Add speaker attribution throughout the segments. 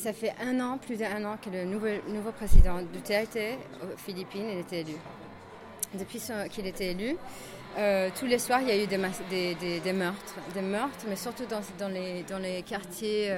Speaker 1: ça fait plus d'1 an que le nouveau président Duterte aux Philippines il était élu. Depuis qu'il était élu, tous les soirs, il y a eu des meurtres, mais surtout dans les quartiers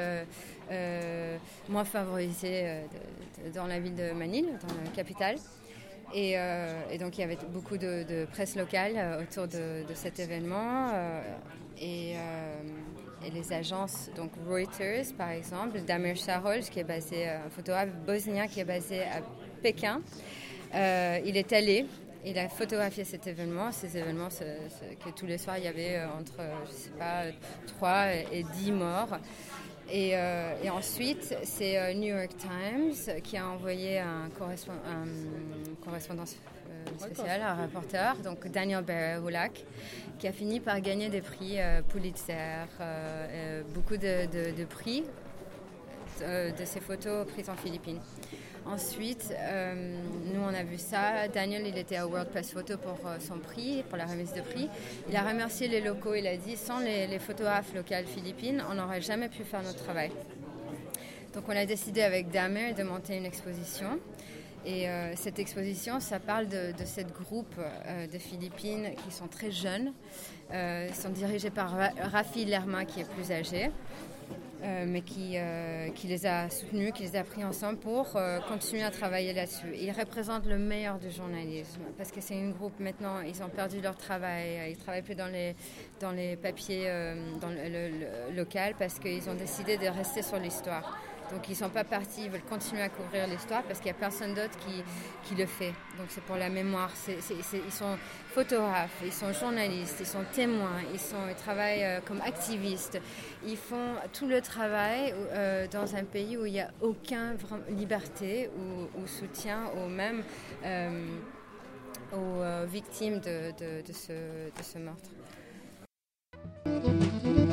Speaker 1: moins favorisés dans la ville de Manille, dans la capitale. Et donc, il y avait beaucoup de presse locale autour de cet événement. Et les agences, donc Reuters, par exemple, Damir Shahrol, qui est un photographe bosnien qui est basé à Pékin, il est allé. Il a photographié ces événements que tous les soirs il y avait entre, 3 et 10 morts. Et ensuite, c'est New York Times qui a envoyé un correspondant spécial, un reporter, donc Daniel Berehulak, qui a fini par gagner des prix Pulitzer, beaucoup de prix de ses photos prises en Philippines. Ensuite, nous on a vu ça. Daniel, il était à World Press Photo pour son prix, pour la remise de prix. Il a remercié les locaux. Il a dit, sans les photographes locaux philippines, on n'aurait jamais pu faire notre travail. Donc on a décidé avec Damir de monter une exposition. Et cette exposition, ça parle de ce groupe de Philippines qui sont très jeunes. Ils sont dirigés par Rafi Lerma, qui est plus âgé. Mais qui les a soutenus, qui les a pris ensemble pour continuer à travailler là-dessus. Ils représentent le meilleur du journalisme, parce que c'est un groupe maintenant, ils ont perdu leur travail, ils ne travaillent plus dans les papiers dans le local, parce qu'ils ont décidé de rester sur l'histoire. Donc ils ne sont pas partis, ils veulent continuer à couvrir l'histoire parce qu'il n'y a personne d'autre qui le fait. Donc c'est pour la mémoire. Ils sont photographes, ils sont journalistes, ils sont témoins, ils travaillent comme activistes. Ils font tout le travail dans un pays où il n'y a aucune liberté ou soutien aux victimes de ce meurtre.